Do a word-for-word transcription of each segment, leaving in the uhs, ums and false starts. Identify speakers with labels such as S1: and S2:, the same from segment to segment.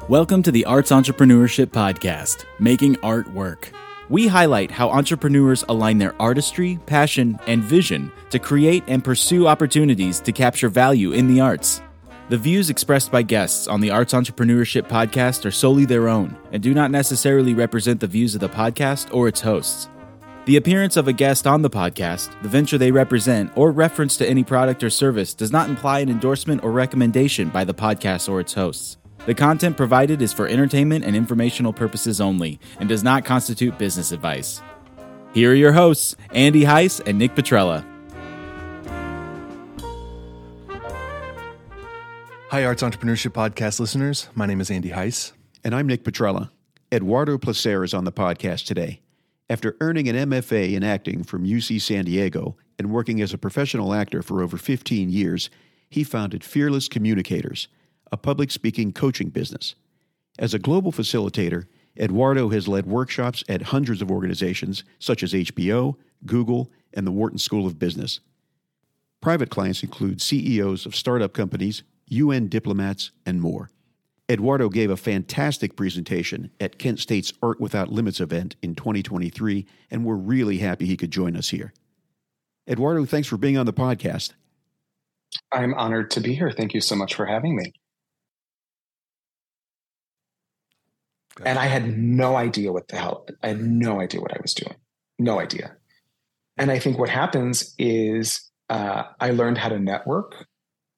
S1: Welcome to the Arts Entrepreneurship Podcast, Making Art Work. We highlight how entrepreneurs align their artistry, passion, and vision to create and pursue opportunities to capture value in the arts. The views expressed by guests on the Arts Entrepreneurship Podcast are solely their own and do not necessarily represent the views of the podcast or its hosts. The appearance of a guest on the podcast, the venture they represent, or reference to any product or service does not imply an endorsement or recommendation by the podcast or its hosts. The content provided is for entertainment and informational purposes only and does not constitute business advice. Here are your hosts, Andy Heiss and Nick Petrella.
S2: Hi, Arts Entrepreneurship Podcast listeners. My name is Andy Heiss.
S3: And I'm Nick Petrella. Eduardo Placer is on the podcast today. After earning an M F A in acting from U C San Diego and working as a professional actor for over fifteen years, he founded Fearless Communicators, a public speaking coaching business. As a global facilitator, Eduardo has led workshops at hundreds of organizations such as H B O, Google, and the Wharton School of Business. Private clients include C E Os of startup companies, U N diplomats, and more. Eduardo gave a fantastic presentation at Kent State's Art Without Limits event in twenty twenty-three, and we're really happy he could join us here. Eduardo, thanks for being on the podcast.
S4: I'm honored to be here. Thank you so much for having me. And I had no idea what the hell, I had no idea what I was doing. No idea. And I think what happens is uh, I learned how to network.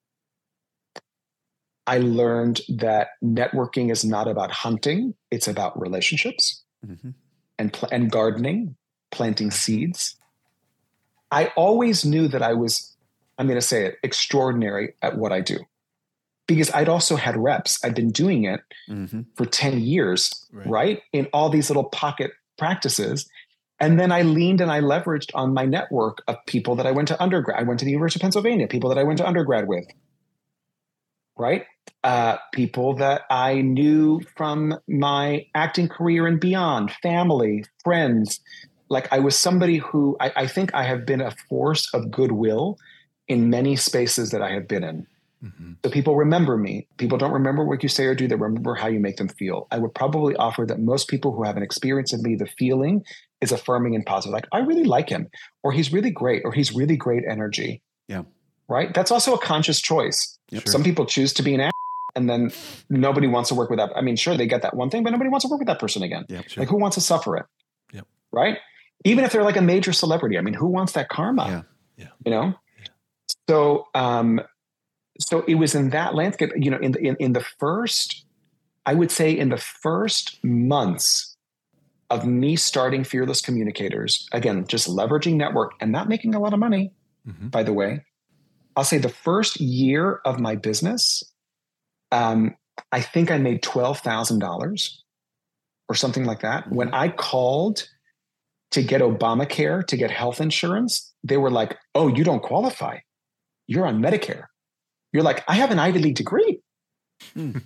S4: I learned that networking is not about hunting. It's about relationships mm-hmm. and, pl- and gardening, planting seeds. I always knew that I was, I'm going to say it, extraordinary at what I do. Because I'd also had reps. I'd been doing it mm-hmm. for ten years, right. right? In all these little pocket practices. And then I leaned and I leveraged on my network of people that I went to undergrad. I went to the University of Pennsylvania, people that I went to undergrad with, right? Uh, people that I knew from my acting career and beyond, family, friends. Like I was somebody who I, I think I have been a force of goodwill in many spaces that I have been in. Mm-hmm. So people remember me. People don't remember what you say or do. They remember how you make them feel. I would probably offer that most people who have an experience of me, the feeling is affirming and positive. Like, I really like him, or he's really great, or he's really great energy.
S3: Yeah.
S4: Right? That's also a conscious choice. Yep. Some people choose to be an ass, and then nobody wants to work with that. I mean, sure, they get that one thing, but nobody wants to work with that person again.
S3: Yep, sure.
S4: Like, who wants to suffer it?
S3: Yep.
S4: Right? Even if they're like a major celebrity. I mean, who wants that karma?
S3: Yeah. Yeah.
S4: You know? Yeah. So, um, So it was in that landscape, you know, in the, in, in the first, I would say in the first months of me starting Fearless Communicators, again, just leveraging network and not making a lot of money, mm-hmm. by the way, I'll say the first year of my business, um, I think I made twelve thousand dollars or something like that. Mm-hmm. When I called to get Obamacare, to get health insurance, they were like, oh, you don't qualify. You're on Medicare. You're like, I have an Ivy League degree. Hmm.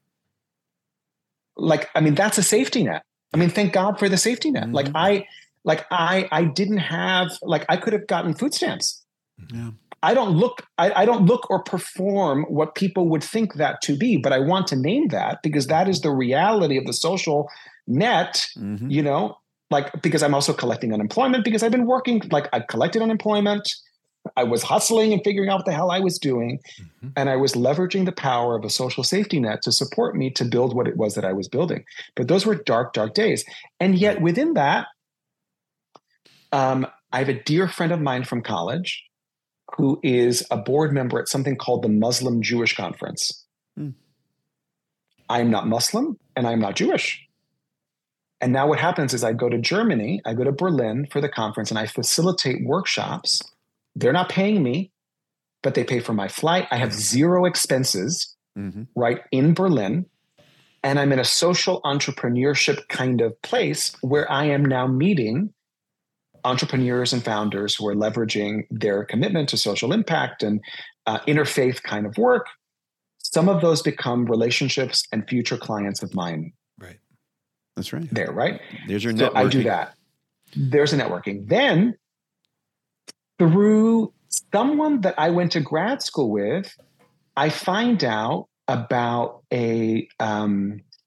S4: Like, I mean, that's a safety net. I mean, thank God for the safety net. Mm-hmm. Like I, like I, I didn't have, like I could have gotten food stamps.
S3: Yeah.
S4: I don't look, I, I don't look or perform what people would think that to be, but I want to name that because that is the reality of the social net, mm-hmm. you know, like, because I'm also collecting unemployment because I've been working, like I collected unemployment. I was hustling and figuring out what the hell I was doing. Mm-hmm. And I was leveraging the power of a social safety net to support me to build what it was that I was building. But those were dark, dark days. And yet within that, um, I have a dear friend of mine from college who is a board member at something called the Muslim Jewish Conference. Mm. I'm not Muslim and I'm not Jewish. And now what happens is I go to Germany, I go to Berlin for the conference and I facilitate workshops. They're not paying me, but they pay for my flight. I have zero expenses, mm-hmm. right, in Berlin. And I'm in a social entrepreneurship kind of place where I am now meeting entrepreneurs and founders who are leveraging their commitment to social impact and uh, interfaith kind of work. Some of those become relationships and future clients of mine.
S3: Right. That's right.
S4: There, right?
S3: There's your
S4: networking. So I do that. There's a networking. Then through someone that I went to grad school with, I find out about a um,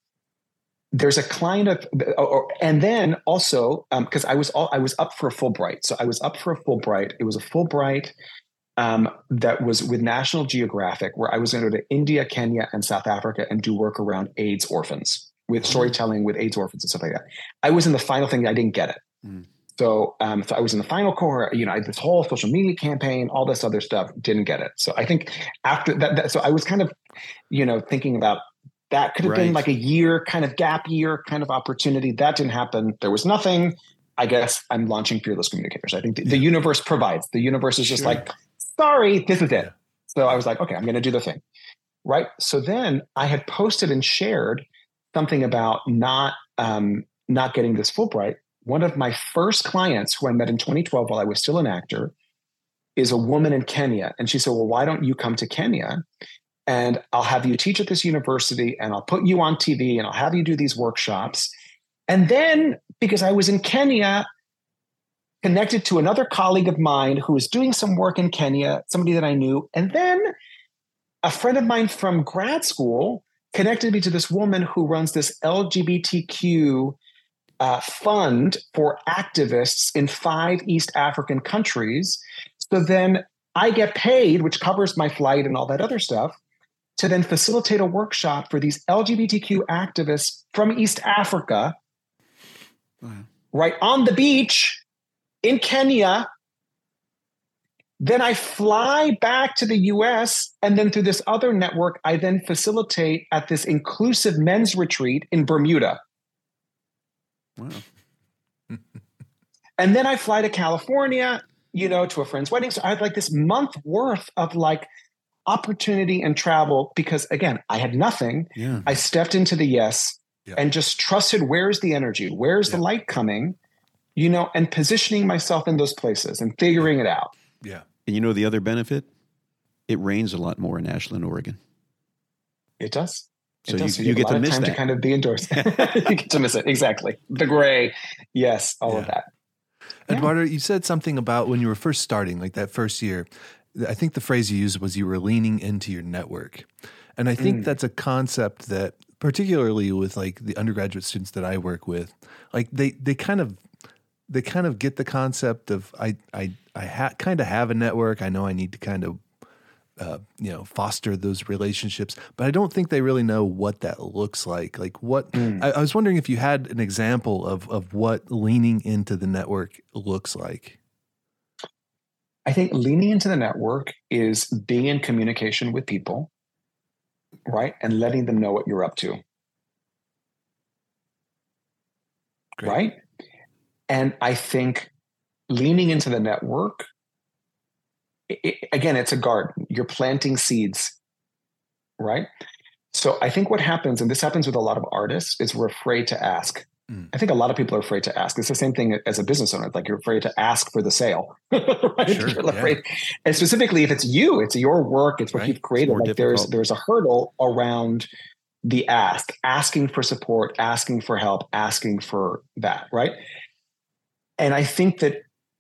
S4: there's a client of, or, and then also because um, I was all I was up for a Fulbright, so I was up for a Fulbright. It was a Fulbright um, that was with National Geographic, where I was going to go to India, Kenya, and South Africa and do work around AIDS orphans, with storytelling with AIDS orphans and stuff like that. I was in the final thing. I didn't get it. Mm. So, um, so I was in the final cohort, you know, I had this whole social media campaign, all this other stuff, didn't get it. So I think after that, that so I was kind of, you know, thinking about that could have right. been like a year kind of gap year kind of opportunity. That didn't happen. There was nothing. I guess I'm launching Fearless Communicators. I think the, yeah. the universe provides. The universe is just sure. like, sorry, this is it. Yeah. So I was like, okay, I'm going to do the thing. Right. So then I had posted and shared something about not, um, not getting this Fulbright. One of my first clients who I met in twenty twelve while I was still an actor is a woman in Kenya. And she said, well, why don't you come to Kenya and I'll have you teach at this university and I'll put you on T V and I'll have you do these workshops. And then because I was in Kenya, connected to another colleague of mine who was doing some work in Kenya, somebody that I knew. And then a friend of mine from grad school connected me to this woman who runs this L G B T Q Uh, fund for activists in five East African countries. So then I get paid, which covers my flight and all that other stuff, to then facilitate a workshop for these L G B T Q activists from East Africa, wow. right on the beach in Kenya. Then I fly back to the U S, and then through this other network, I then facilitate at this inclusive men's retreat in Bermuda. Wow. And then I fly to California, you know, to a friend's wedding. So I had like this month worth of like opportunity and travel because, again, I had nothing. Yeah. I stepped into the yes yeah. and just trusted where's the energy, where's yeah. the light coming, you know, and positioning myself in those places and figuring it out.
S3: Yeah. And you know the other benefit? It rains a lot more in Ashland, Oregon.
S4: It does.
S3: So you, so you, you get to miss that.
S4: To kind of be indoors. You get to miss it. Exactly. The gray. Yes. All yeah. of that.
S2: Eduardo, yeah. you said something about when you were first starting, like that first year, I think the phrase you used was you were leaning into your network. And I think mm. that's a concept that particularly with like the undergraduate students that I work with, like they, they kind of, they kind of get the concept of I, I, I ha- kind of have a network. I know I need to kind of, Uh, you know, foster those relationships, but I don't think they really know what that looks like. Like what, mm. I, I was wondering if you had an example of, of what leaning into the network looks like.
S4: I think leaning into the network is being in communication with people, right? And letting them know what you're up to. Great. Right? And I think leaning into the network, It, again, it's a garden. You're planting seeds, right? So I think what happens, and this happens with a lot of artists, is we're afraid to ask. Mm. I think a lot of people are afraid to ask. It's the same thing as a business owner. Like you're afraid to ask for the sale, right? Sure, you're afraid. Yeah. And specifically, if it's you, it's your work, it's what right. you've created. Like there's there's a hurdle around the ask, asking for support, asking for help, asking for that, right? And I think that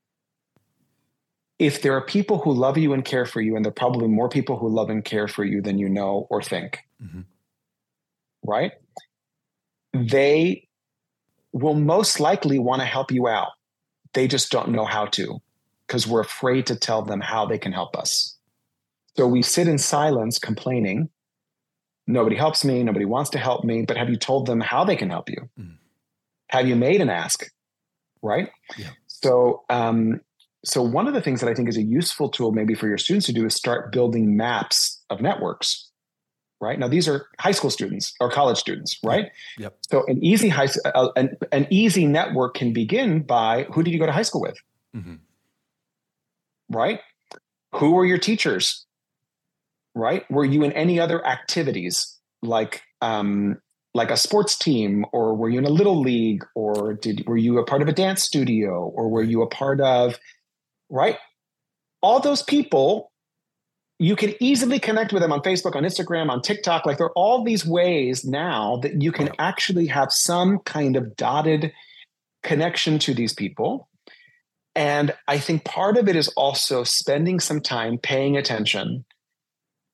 S4: if there are people who love you and care for you, and there are probably more people who love and care for you than you know or think, mm-hmm. right? They will most likely want to help you out. They just don't know how to because we're afraid to tell them how they can help us. So we sit in silence complaining. Nobody helps me. Nobody wants to help me. But have you told them how they can help you? Mm. Have you made an ask? Right? Yeah. So, um, So one of the things that I think is a useful tool maybe for your students to do is start building maps of networks, right? Now, these are high school students or college students, right? Yep. So an easy high, uh, an, an easy network can begin by who did you go to high school with, mm-hmm. right? Who were your teachers, right? Were you in any other activities like um, like a sports team, or were you in a little league, or did were you a part of a dance studio, or were you a part of right? All those people, you can easily connect with them on Facebook, on Instagram, on TikTok. Like there are all these ways now that you can actually have some kind of dotted connection to these people. And I think part of it is also spending some time paying attention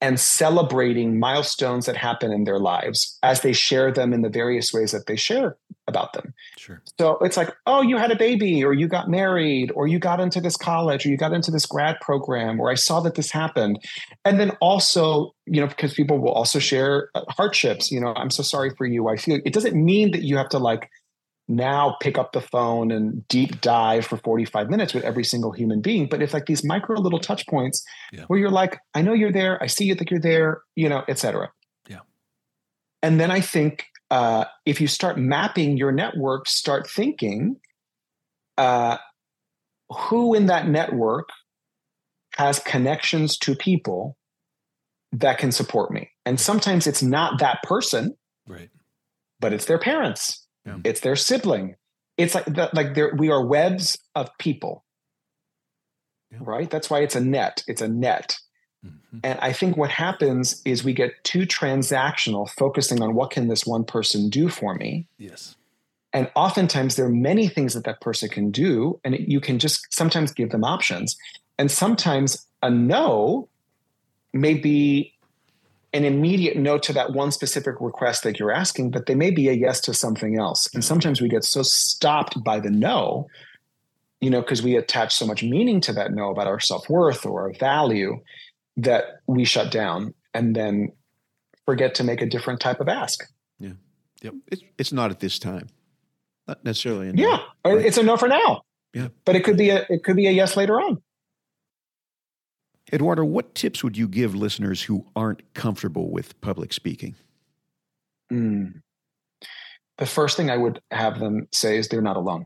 S4: and celebrating milestones that happen in their lives as they share them in the various ways that they share about them.
S2: Sure.
S4: So it's like, oh, you had a baby, or you got married, or you got into this college, or you got into this grad program, or I saw that this happened. And then also, you know, because people will also share hardships, you know, I'm so sorry for you. I feel it doesn't mean that you have to like now pick up the phone and deep dive for forty-five minutes with every single human being. But it's like these micro little touch points yeah. where you're like, I know you're there. I see you that you're there, you know, et cetera.
S2: Yeah.
S4: And then I think uh, if you start mapping your network, start thinking uh, who in that network has connections to people that can support me. And sometimes it's not that person,
S2: right?
S4: But it's their parents.
S2: Yeah.
S4: It's their sibling. It's like the, like there we are webs of people, yeah. right? That's why it's a net. It's a net. Mm-hmm. And I think what happens is we get too transactional, focusing on what can this one person do for me.
S2: Yes.
S4: And oftentimes there are many things that that person can do, and it, you can just sometimes give them options. And sometimes a no may be an immediate no to that one specific request that you're asking, but they may be a yes to something else. And sometimes we get so stopped by the no, you know, because we attach so much meaning to that no about our self-worth or our value that we shut down and then forget to make a different type of ask.
S3: Yeah. Yep. It's, it's not at this time. Not necessarily. A no.
S4: Yeah. Right. It's a no for now.
S3: Yeah.
S4: But it could be a, it could be a yes later on.
S3: Eduardo, what tips would you give listeners who aren't comfortable with public speaking?
S4: Mm. The first thing I would have them say is they're not alone.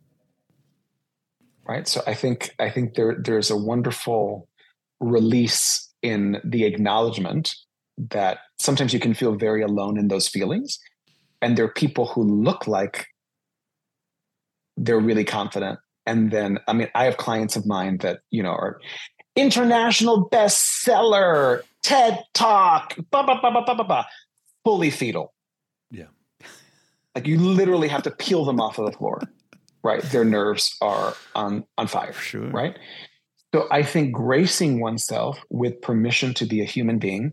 S4: Right? So I think I think there there's a wonderful release in the acknowledgement that sometimes you can feel very alone in those feelings. And there are people who look like they're really confident. And then, I mean, I have clients of mine that, you know, are international bestseller, TED Talk, blah, blah, blah, blah, blah, blah, blah, fully fetal.
S2: Yeah.
S4: Like you literally have to peel them off of the floor, right? Their nerves are on, on fire,
S3: sure.
S4: right? So I think gracing oneself with permission to be a human being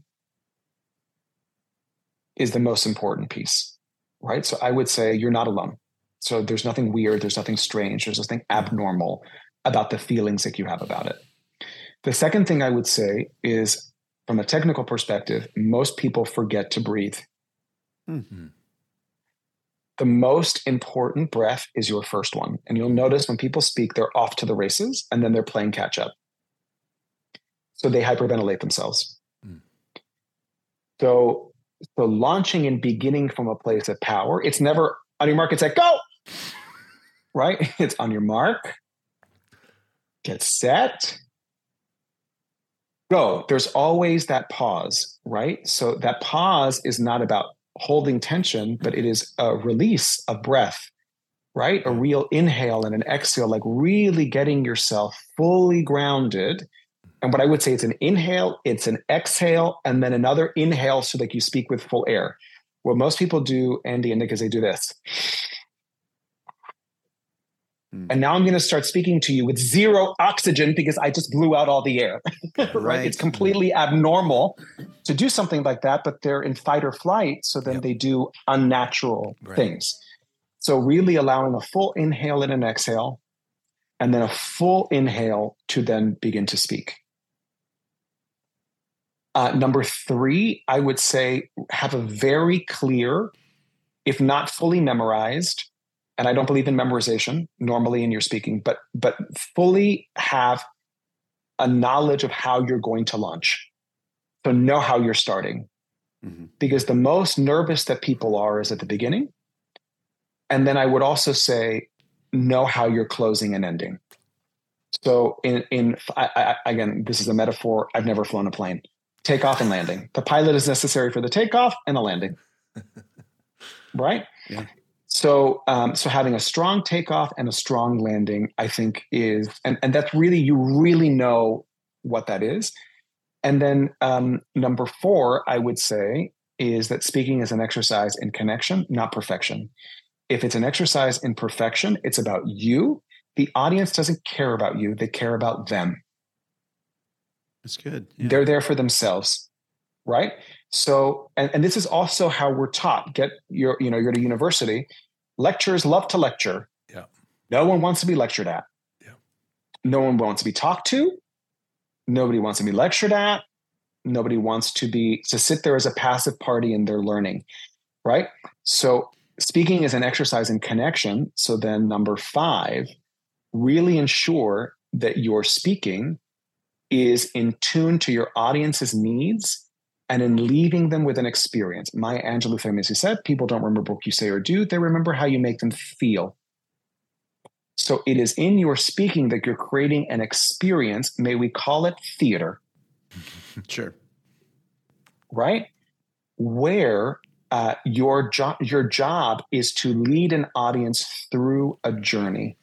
S4: is the most important piece, right? So I would say you're not alone. So there's nothing weird, there's nothing strange, there's nothing abnormal about the feelings that you have about it. The second thing I would say is, from a technical perspective, most people forget to breathe. Mm-hmm. The most important breath is your first one. And you'll notice when people speak, they're off to the races and then they're playing catch up. So they hyperventilate themselves. Mm. So, so launching and beginning from a place of power, it's never on your mark, it's like, go, right? It's on your mark, get set, go. There's always that pause, right? So that pause is not about holding tension, but it is a release of breath, right? A real inhale and an exhale, like really getting yourself fully grounded. And what I would say, it's an inhale, it's an exhale, and then another inhale so that you speak with full air. What most people do, Andy and Nick, is they do this. And now I'm going to start speaking to you with zero oxygen because I just blew out all the air. right? right? It's completely abnormal to do something like that, but they're in fight or flight. So then yep. they do unnatural right. things. So really allowing a full inhale and an exhale, and then a full inhale to then begin to speak. Uh, number three, I would say have a very clear, if not fully memorized, and I don't believe in memorization normally in your speaking, but but fully have a knowledge of how you're going to launch. So know how you're starting. Mm-hmm. Because the most nervous that people are is at the beginning. And then I would also say, know how you're closing and ending. So in, in I, I, again, this is a metaphor. I've never flown a plane. Takeoff and landing. The pilot is necessary for the takeoff and the landing. Right?
S3: Yeah.
S4: So, um, so having a strong takeoff and a strong landing, I think is, and, and that's really, you really know what that is. And then um, number four, I would say, is that speaking is an exercise in connection, not perfection. If it's an exercise in perfection, it's about you. The audience doesn't care about you. They care about them.
S3: That's good. Yeah.
S4: They're there for themselves. right? So, and, and this is also how we're taught. Get your, you know, you're at a university. Lecturers love to lecture.
S2: Yeah.
S4: No one wants to be lectured at.
S2: Yeah.
S4: No one wants to be talked to. Nobody wants to be lectured at. Nobody wants to be to sit there as a passive party in their learning, right? So speaking is an exercise in connection. So then number five, really ensure that your speaking is in tune to your audience's needs and in leaving them with an experience. Maya Angelou famously said, people don't remember what you say or do, they remember how you make them feel. So it is in your speaking that you're creating an experience, may we call it theater.
S3: Sure.
S4: Right? Where uh, your, jo- your job is to lead an audience through a journey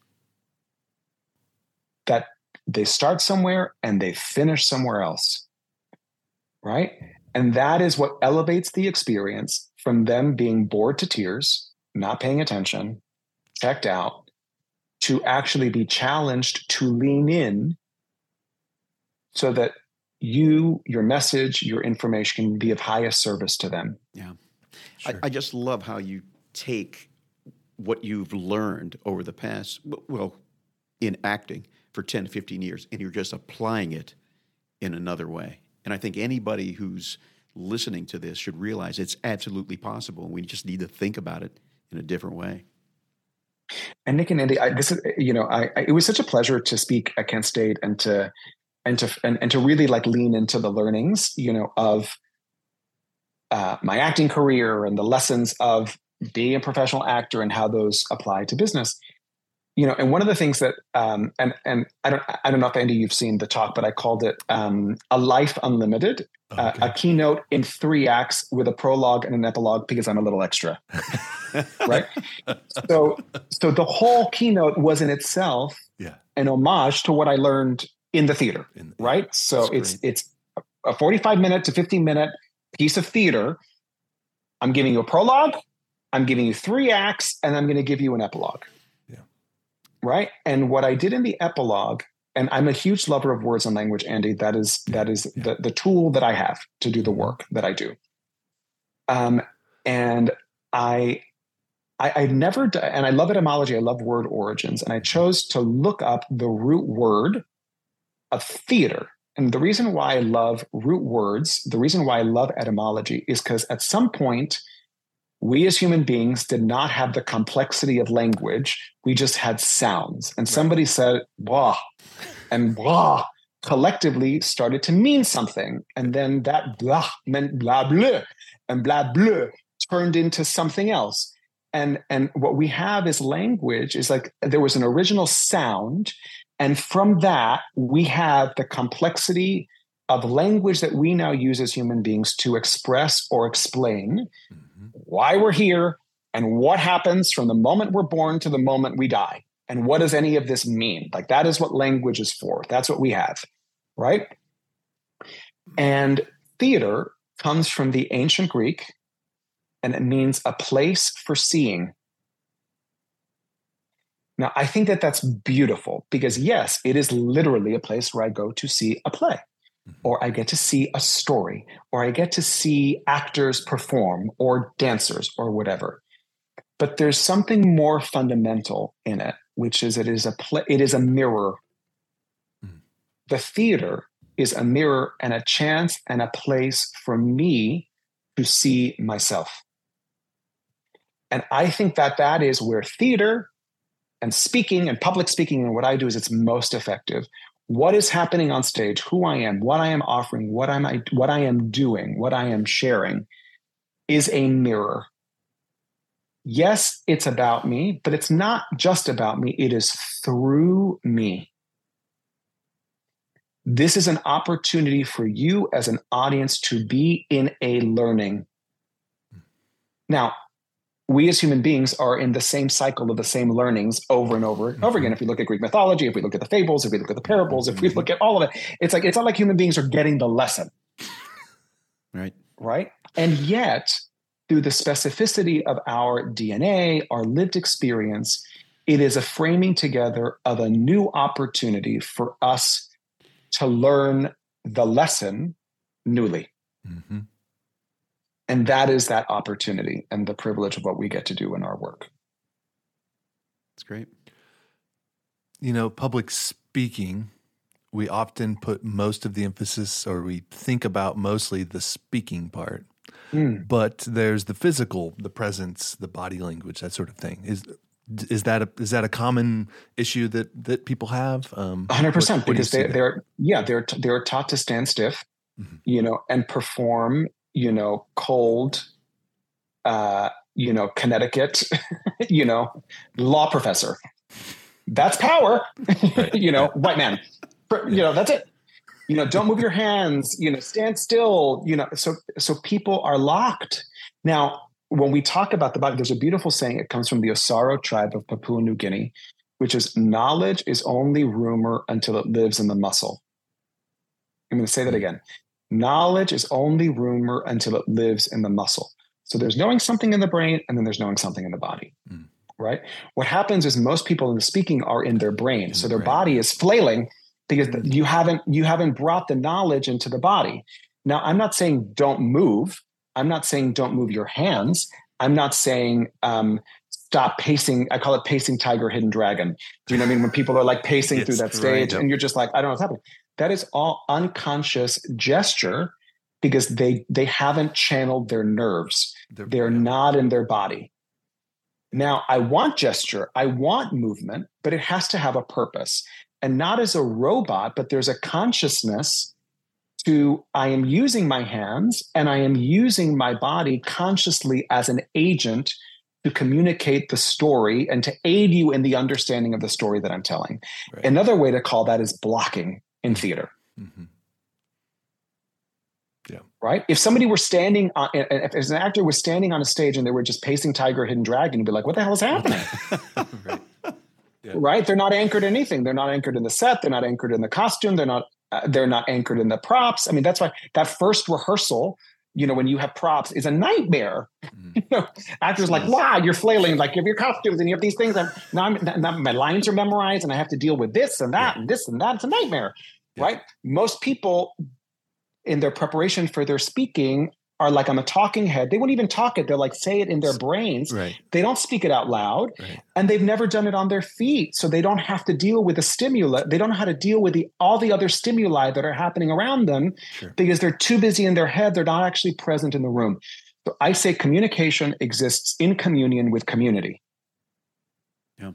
S4: that they start somewhere and they finish somewhere else. Right? And that is what elevates the experience from them being bored to tears, not paying attention, checked out, to actually be challenged to lean in so that you, your message, your information can be of highest service to them.
S3: Yeah.
S2: Sure.
S3: I, I just love how you take what you've learned over the past, well, in acting for ten to fifteen years, and you're just applying it in another way. And I think anybody who's listening to this should realize it's absolutely possible, and we just need to think about it in a different way.
S4: And Nick and Andy, I, this is, you know, I, I, it was such a pleasure to speak at Kent State and to, and to, and, and to really like lean into the learnings, you know, of uh, my acting career and the lessons of being a professional actor and how those apply to business. You know, and one of the things that, um, and and I don't, I don't know if Andy, you've seen the talk, but I called it um, A Life Unlimited, okay. uh, a keynote in three acts with a prologue and an epilogue because I'm a little extra, right? So, so the whole keynote was in itself
S2: yeah.
S4: an homage to what I learned in the theater, in, right? So it's great. It's a forty-five minute to fifteen minute piece of theater. I'm giving you a prologue, I'm giving you three acts, and I'm going to give you an epilogue. Right. And what I did in the epilogue, and I'm a huge lover of words and language, Andy, that is, that is yeah. the, the tool that I have to do the work that I do. Um, and I, I, I never, and I love etymology. I love word origins. And I chose to look up the root word of theater. And the reason why I love root words, the reason why I love etymology is because at some point, we as human beings did not have the complexity of language. We just had sounds. And somebody right. said, blah, and blah collectively started to mean something. And then that blah meant blah, blah, and blah, blah turned into something else. And, and what we have is language is like there was an original sound. And from that, we have the complexity of language that we now use as human beings to express or explain mm-hmm. why we're here and what happens from the moment we're born to the moment we die. And what does any of this mean? Like that is what language is for. That's what we have, right? And theater comes from the ancient Greek, and it means a place for seeing. Now, I think that that's beautiful because yes, it is literally a place where I go to see a play. Or I get to see a story, or I get to see actors perform, or dancers, or whatever. But there's something more fundamental in it, which is it is a pl- it is a mirror. Mm. The theater is a mirror and a chance and a place for me to see myself. And I think that that is where theater and speaking and public speaking and what I do is it's most effective. What is happening on stage, who I am, what I am offering, what am I, what I am doing, what I am sharing is a mirror. Yes, it's about me, but it's not just about me. It is through me. This is an opportunity for you as an audience to be in a learning. Now, we as human beings are in the same cycle of the same learnings over and over and over again. If we look at Greek mythology, if we look at the fables, if we look at the parables, if we look at all of it, it's like, it's not like human beings are getting the lesson.
S3: Right.
S4: Right. And yet through the specificity of our D N A, our lived experience, it is a framing together of a new opportunity for us to learn the lesson newly.
S2: Mm-hmm.
S4: And that is that opportunity and the privilege of what we get to do in our work.
S3: That's great.
S2: You know, public speaking, we often put most of the emphasis, or we think about mostly the speaking part. Mm. But there's the physical, the presence, the body language, that sort of thing. Is is that a is that a common issue that that people have? Um,
S4: one hundred percent, what, what because they they're yeah they're they're taught to stand stiff, mm-hmm. you know, and perform, you know, cold, uh, you know, Connecticut, you know, law professor. That's power, right. you know, white man. You know, that's it. You know, don't move your hands, you know, stand still, you know, so, so people are locked. Now, when we talk about the body, there's a beautiful saying. It comes from the Osaro tribe of Papua New Guinea, which is knowledge is only rumor until it lives in the muscle. I'm going to say that again. Knowledge is only rumor until it lives in the muscle. So there's knowing something in the brain, and then there's knowing something in the body, mm. right? What happens is most people in the speaking are in their brain. In so the their brain. body is flailing because mm. you haven't, you haven't brought the knowledge into the body. Now, I'm not saying don't move. I'm not saying don't move your hands. I'm not saying um, stop pacing. I call it pacing tiger, hidden dragon. Do you know what I mean? When people are like pacing yes, through that stage right. and you're just like, I don't know what's happening. That is all unconscious gesture because they they haven't channeled their nerves. They're, They're not in their body. Now, I want gesture. I want movement, but it has to have a purpose. And not as a robot, but there's a consciousness to I am using my hands and I am using my body consciously as an agent to communicate the story and to aid you in the understanding of the story that I'm telling. Right. Another way to call that is blocking in theater. Mm-hmm. Yeah. Right. If somebody were standing on, if an actor was standing on a stage and they were just pacing tiger, hidden dragon, you'd be like, what the hell is happening? right. Yeah. Right. They're not anchored in anything. They're not anchored in the set. They're not anchored in the costume. They're not, uh, they're not anchored in the props. I mean, that's why that first rehearsal, you know, when you have props is a nightmare. Mm-hmm. You know, actors like, wow, you're flailing, like you have your costumes and you have these things. And now, I'm, now my lines are memorized and I have to deal with this and that yeah. and this and that. It's a nightmare, yeah. right? Most people in their preparation for their speaking are like, I'm a talking head. They won't even talk it. They'll like say it in their brains.
S2: Right.
S4: They don't speak it out loud right. and they've never done it on their feet. So they don't have to deal with the stimuli. They don't know how to deal with the, all the other stimuli that are happening around them sure. because they're too busy in their head. They're not actually present in the room. So I say communication exists in communion with community.
S3: Yeah.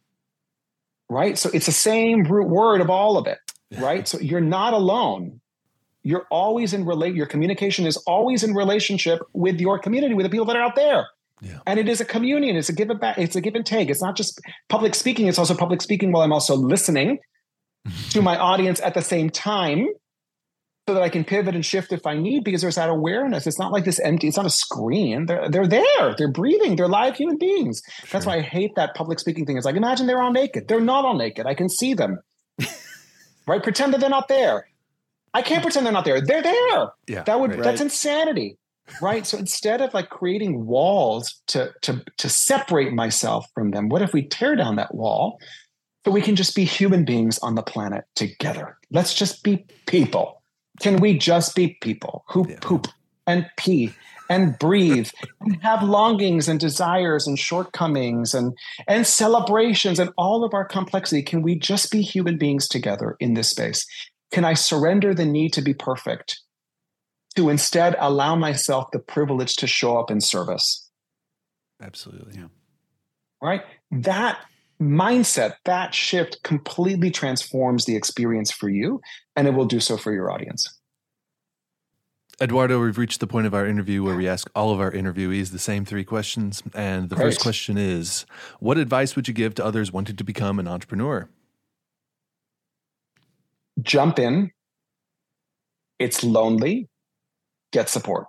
S4: Right. So it's the same root word of all of it. Right. So you're not alone. You're always in relate. Your communication is always in relationship with your community, with the people that are out there. Yeah. And it is a communion. It's a give and back. It's a give and take. It's not just public speaking. It's also public speaking while I'm also listening to my audience at the same time so that I can pivot and shift if I need, because there's that awareness. It's not like this empty, it's not a screen. They're, they're there. They're breathing. They're live human beings. Sure. That's why I hate that public speaking thing. It's like, imagine they're all naked. They're not all naked. I can see them. Right? Pretend that they're not there. I can't pretend they're not there. They're there. Yeah, that would right. that's insanity, right? So instead of like creating walls to to to separate myself from them, what if we tear down that wall so we can just be human beings on the planet together? Let's just be people. Can we just be people who yeah. poop and pee and breathe and have longings and desires and shortcomings and and celebrations and all of our complexity? Can we just be human beings together in this space? Can I surrender the need to be perfect to instead allow myself the privilege to show up in service?
S2: Absolutely. Yeah.
S4: Right? That mindset, that shift completely transforms the experience for you, and it will do so for your audience.
S2: Eduardo, we've reached the point of our interview where we ask all of our interviewees the same three questions. And the Great. First question is, what advice would you give to others wanting to become an entrepreneur?
S4: Jump in. It's lonely. Get support.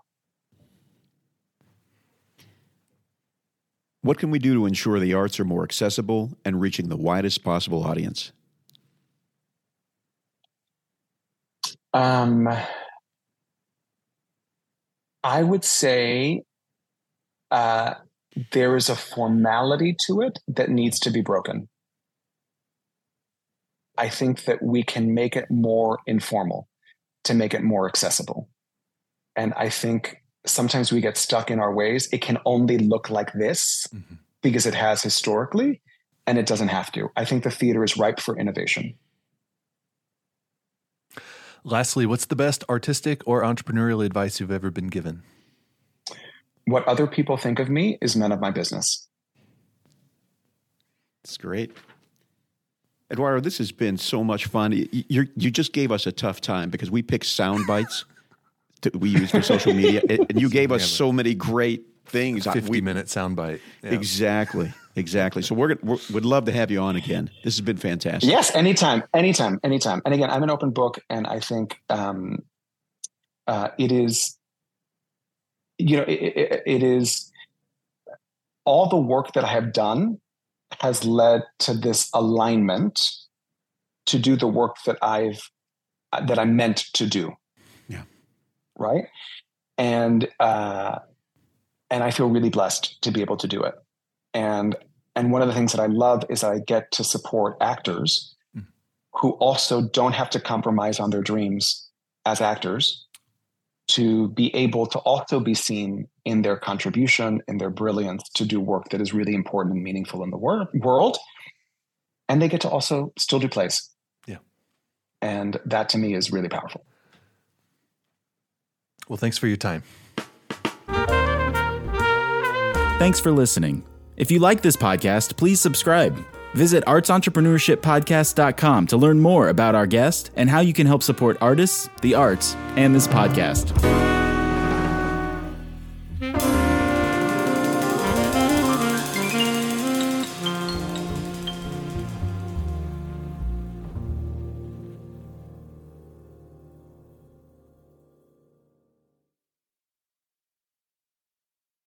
S3: What can we do to ensure the arts are more accessible and reaching the widest possible audience?
S4: Um, I would say uh, there is a formality to it that needs to be broken. I think that we can make it more informal to make it more accessible. And I think sometimes we get stuck in our ways. It can only look like this mm-hmm. because it has historically, and it doesn't have to. I think the theater is ripe for innovation.
S2: Lastly, what's the best artistic or entrepreneurial advice you've ever been given?
S4: What other people think of me is none of my business.
S3: That's great. Eduardo, this has been so much fun. You you just gave us a tough time because we picked sound bites that we use for social media, and you gave us so many great things.
S2: fifty-minute sound bite.
S3: Yeah. Exactly, exactly. So we're gonna we'd love to have you on again. This has been fantastic.
S4: Yes, anytime, anytime, anytime. And again, I'm an open book, and I think um, uh, it is, you know, it, it, it is all the work that I have done has led to this alignment to do the work that I've that I'm meant to do.
S3: Yeah.
S4: Right. And uh, and I feel really blessed to be able to do it. And and one of the things that I love is that I get to support actors mm. who also don't have to compromise on their dreams as actors to be able to also be seen in their contribution, in their brilliance, to do work that is really important and meaningful in the wor- world. And they get to also still do plays.
S2: Yeah.
S4: And that to me is really powerful.
S2: Well, thanks for your time.
S1: Thanks for listening. If you like this podcast, please subscribe. Visit arts entrepreneurship podcast dot com to learn more about our guest and how you can help support artists, the arts, and this podcast.